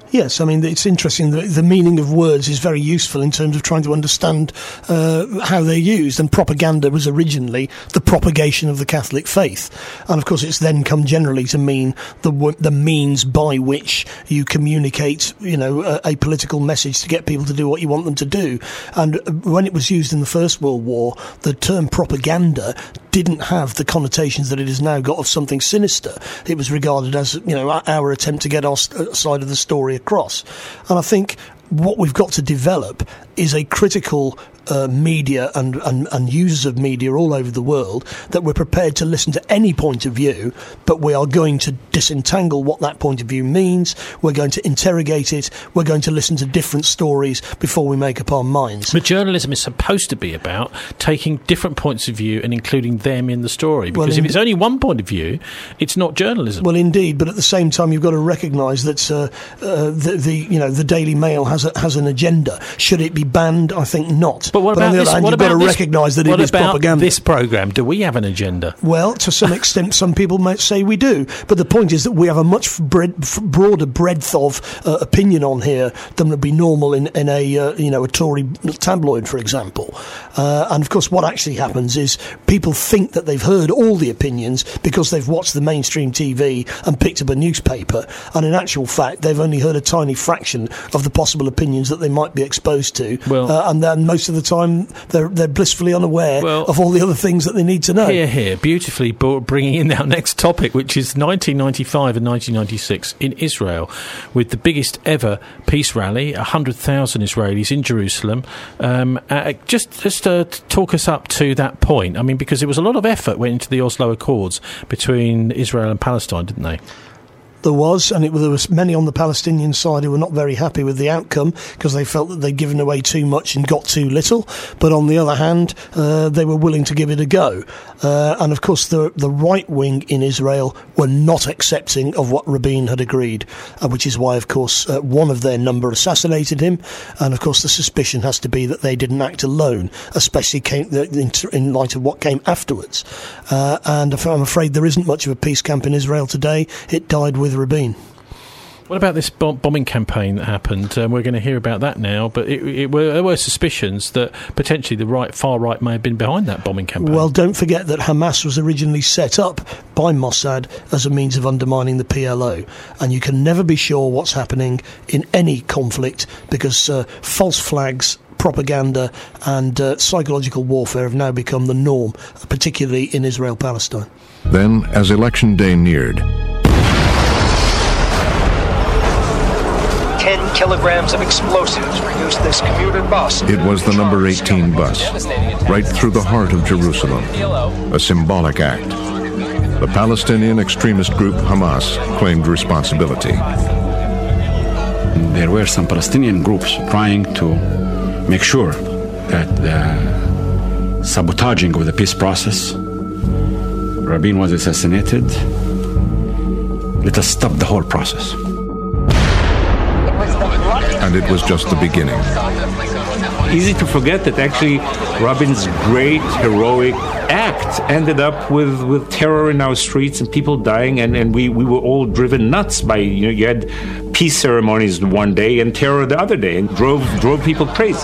Yes, I mean, it's interesting that the meaning of words is very useful in terms of trying to understand uh, how they're used. And propaganda was originally the propagation of the Catholic faith. And, of course, it's then come generally to mean the the means by which you communicate, you know, a, a political message to get people to do what you want them to do. And when it was used in the First World War, the term propaganda didn't have the connotations that it has now got of something sinister. It was regarded as, you know, our attempt to get our side of the story across. And I think what we've got to develop is a critical uh, media and, and, and users of media all over the world that we're prepared to listen to any point of view, but we are going to disentangle what that point of view means. We're going to interrogate it. We're going to listen to different stories before we make up our minds. But journalism is supposed to be about taking different points of view and including them in the story, because well, if it's only one point of view, it's not journalism. Well, indeed, but at the same time, you've got to recognise that uh, uh, the, the you know the Daily Mail has a, has an agenda. Should it be banned? I think not. But what but about on the this? other hand, what you've got to this, recognise that what it is about propaganda. This programme, do we have an agenda? Well, to some extent, some people might say we do. But the point is that we have a much bred, broader breadth of uh, opinion on here than would be normal in, in a uh, you know a Tory tabloid, for example. Uh, and of course, what actually happens is people think that they've heard all the opinions because they've watched the mainstream T V and picked up a newspaper, and in actual fact, they've only heard a tiny fraction of the possible opinions that they might be exposed to. Well, uh, and then most of the time, they're they're blissfully unaware well, of all the other things that they need to know. Here, here, beautifully bringing in our next topic, which is nineteen ninety-five and nineteen ninety-six in Israel, with the biggest ever peace rally, one hundred thousand Israelis in Jerusalem. Um, uh, just just uh, talk us up to that point. I mean, because there was a lot of effort went into the Oslo Accords between Israel and Palestine, didn't they? There was, and it, there was many on the Palestinian side who were not very happy with the outcome because they felt that they'd given away too much and got too little. But on the other hand, uh, they were willing to give it a go. Uh, and of course, the the right wing in Israel were not accepting of what Rabin had agreed, uh, which is why, of course, uh, one of their number assassinated him. And of course, the suspicion has to be that they didn't act alone, especially came, in, in light of what came afterwards. Uh, and I'm afraid there isn't much of a peace camp in Israel today. It died with Rabin. What about this bomb- bombing campaign that happened? Um, we're going to hear about that now, but it, it were, there were suspicions that potentially the right, far right may have been behind that bombing campaign. Well, don't forget that Hamas was originally set up by Mossad as a means of undermining the P L O, and you can never be sure what's happening in any conflict because uh, false flags, propaganda and uh, psychological warfare have now become the norm, particularly in Israel-Palestine. Then, as election day neared, ten kilograms of explosives reduced this commuter bus. It was the number eighteen bus, right through the heart of Jerusalem, a symbolic act. The Palestinian extremist group Hamas claimed responsibility. There were some Palestinian groups trying to make sure that the sabotaging of the peace process, Rabin was assassinated. Let us stop the whole process. And it was just the beginning. Easy to forget that actually Rabin's great heroic act ended up with, with terror in our streets and people dying, and, and we, we were all driven nuts by, you know, you had peace ceremonies one day and terror the other day, and drove drove people crazy.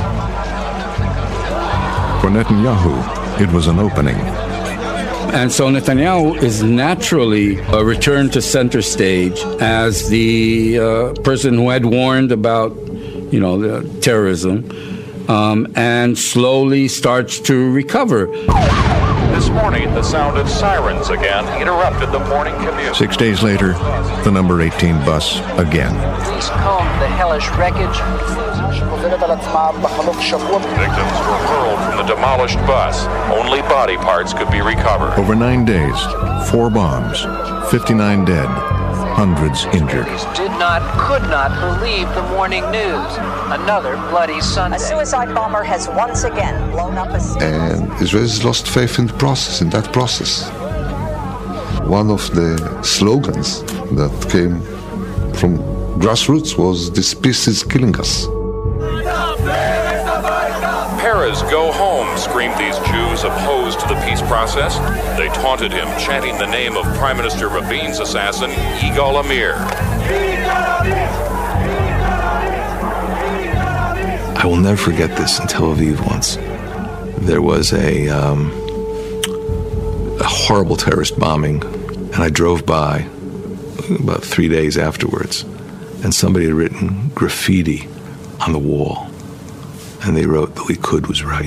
For Netanyahu, it was an opening. And so Netanyahu is naturally uh, returned to center stage as the uh, person who had warned about, you know, the terrorism, um, and slowly starts to recover. This morning, the sound of sirens again interrupted the morning commute. Six days later, the number eighteen bus again. Police combed the hellish wreckage. Victims were hurled from the demolished bus. Only body parts could be recovered. Over nine days, four bombs, fifty-nine dead, hundreds injured. Did not, could not believe the morning news. Another bloody Sunday. A suicide bomber has once again blown up a city. And Israelis lost faith in the process, in that process. One of the slogans that came from grassroots was, "This peace is killing us." Peres, go home, screamed these Jews opposed to the peace process. They taunted him, chanting the name of Prime Minister Rabin's assassin, Yigal Amir. never forget this in Tel Aviv once. There was a, um, a horrible terrorist bombing, and I drove by about three days afterwards, and somebody had written graffiti on the wall, and they wrote the Likud was right.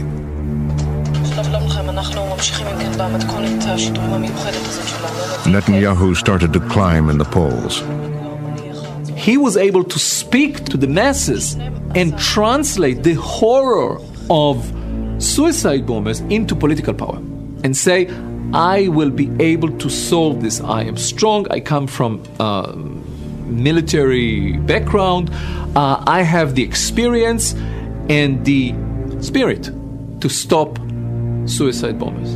Netanyahu started to climb in the polls. He was able to speak to the masses and translate the horror of suicide bombers into political power and say, I will be able to solve this. I am strong. I come from a military background. Uh, I have the experience and the spirit to stop suicide bombers.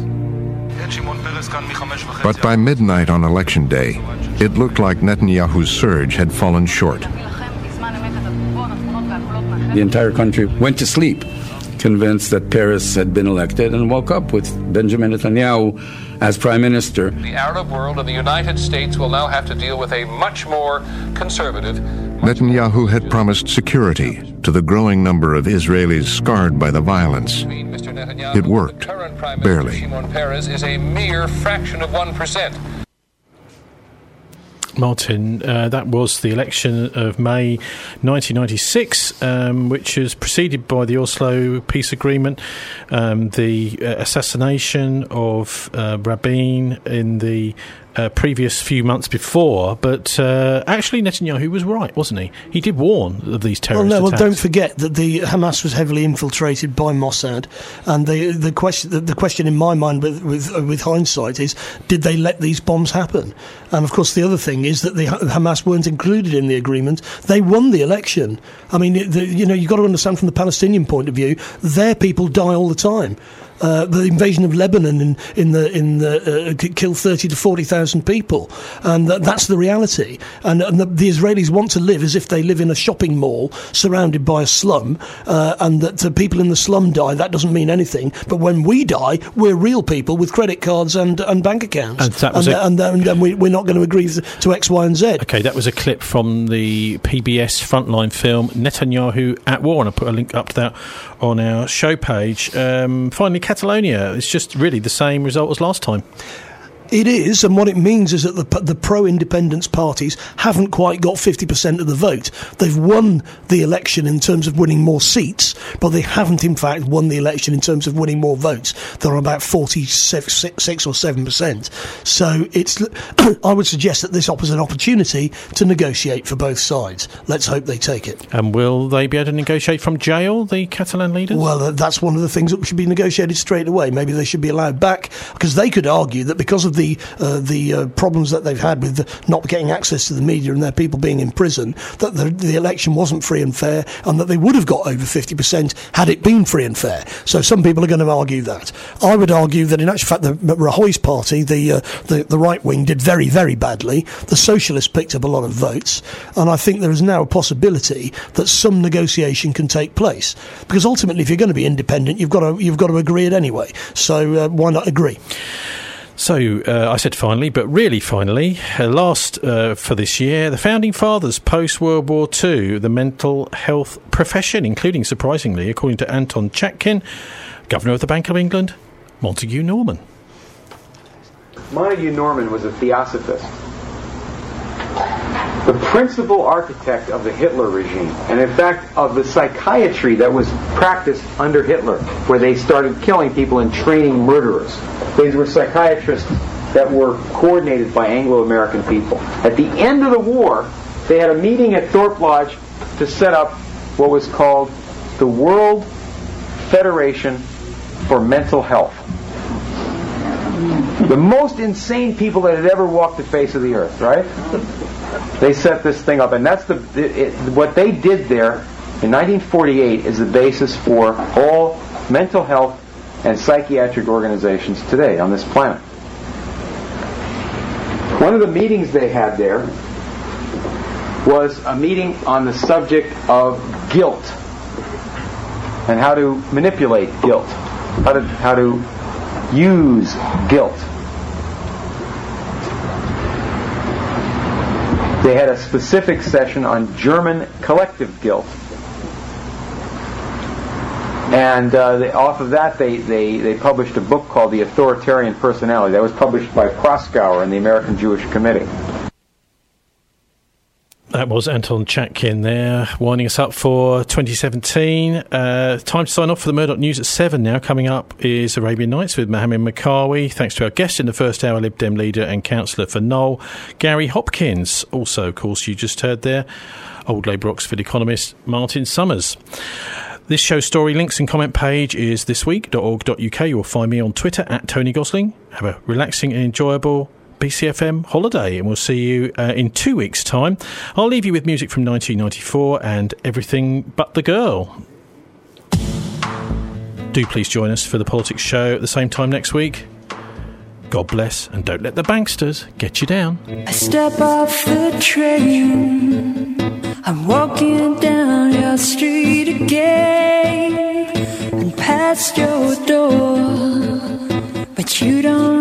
But by midnight on election day, it looked like Netanyahu's surge had fallen short. The entire country went to sleep, convinced that Peres had been elected, and woke up with Benjamin Netanyahu as prime minister. The Arab world and the United States will now have to deal with a much more conservative. Netanyahu had promised security to the growing number of Israelis scarred by the violence. It worked, barely. Shimon Peres is a mere fraction of one percent. Martin, uh, that was the election of May nineteen ninety-six, um, which was preceded by the Oslo Peace Agreement, um, the uh, assassination of uh, Rabin in the uh, previous few months before. But uh, actually, Netanyahu was right, wasn't he? He did warn of these terrorist well, no, attacks. Well, don't forget that the Hamas was heavily infiltrated by Mossad, and the the question the, the question in my mind with with, uh, with hindsight is, did they let these bombs happen? And of course, the other thing is that the Hamas weren't included in the agreement. They won the election. I mean, the, you know, you've got to understand from the Palestinian point of view, their people die all the time. Uh, the invasion of Lebanon in, in the in the uh, killed thirty to forty thousand people, and th- that's the reality. And, and the, the Israelis want to live as if they live in a shopping mall surrounded by a slum, uh, and that the people in the slum die. That doesn't mean anything. But when we die, we're real people with credit cards and, and bank accounts, and that was and, a- and, and, and we, we're not going to agree to X, Y, and Z. Okay, that was a clip from the P B S Frontline film Netanyahu at War, and I put a link up to that on our show page. Um, finally, Catalonia, it's just really the same result as last time. It is, and what it means is that the, the pro-independence parties haven't quite got fifty percent of the vote. They've won the election in terms of winning more seats, but they haven't, in fact, won the election in terms of winning more votes. They're about forty-six or seven percent. So it's, I would suggest that this offers an opportunity to negotiate for both sides. Let's hope they take it. And will they be able to negotiate from jail, the Catalan leaders? Well, that's one of the things that should be negotiated straight away. Maybe they should be allowed back, because they could argue that because of the uh, the uh, problems that they've had with the, not getting access to the media and their people being in prison, that the, the election wasn't free and fair, and that they would have got over fifty percent had it been free and fair. So some people are going to argue that. I would argue that in actual fact the Rajoy's party, the, uh, the, the right wing, did very, very badly. The socialists picked up a lot of votes, and I think there is now a possibility that some negotiation can take place, because ultimately if you're going to be independent, you've got to, you've got to agree it anyway. So uh, why not agree? So, uh, I said finally, but really finally, uh, last uh, for this year, the Founding Fathers post-World War Two, the mental health profession, including, surprisingly, according to Anton Chatkin, Governor of the Bank of England, Montague Norman. Montague Norman was a theosophist, the principal architect of the Hitler regime, and in fact of the psychiatry that was practiced under Hitler, where they started killing people and training murderers. These were psychiatrists that were coordinated by Anglo-American people. At the end of the war, they had a meeting at Thorpe Lodge to set up what was called the World Federation for Mental Health. The most insane people that had ever walked the face of the earth, right? They set this thing up, and that's the it, it, what they did there in nineteen forty-eight is the basis for all mental health and psychiatric organizations today on this planet. One of the meetings they had there was a meeting on the subject of guilt and how to manipulate guilt, how to how to use guilt. They had a specific session on German collective guilt. And uh, they, off of that, they, they, they published a book called The Authoritarian Personality. That was published by Proskauer and the American Jewish Committee. That was Anton Chatkin there, winding us up for twenty seventeen. Uh, time to sign off for the Murdoch News at seven now. Coming up is Arabian Nights with Mohammed Makawi. Thanks to our guest in the first hour, Lib Dem leader and councillor for Knoll, Gary Hopkins. Also, of course, you just heard there, old Labour Oxford economist Martin Summers. This show's story links and comment page is this week dot org dot U K. You'll find me on Twitter at Tony Gosling. Have a relaxing and enjoyable B C F M holiday, and we'll see you uh, in two weeks' time. I'll leave you with music from nineteen ninety-four and Everything But the Girl. Do please join us for the Politics Show at the same time next week. God bless, and don't let the banksters get you down. I step off the train, I'm walking down your street again, and past your door, but you don't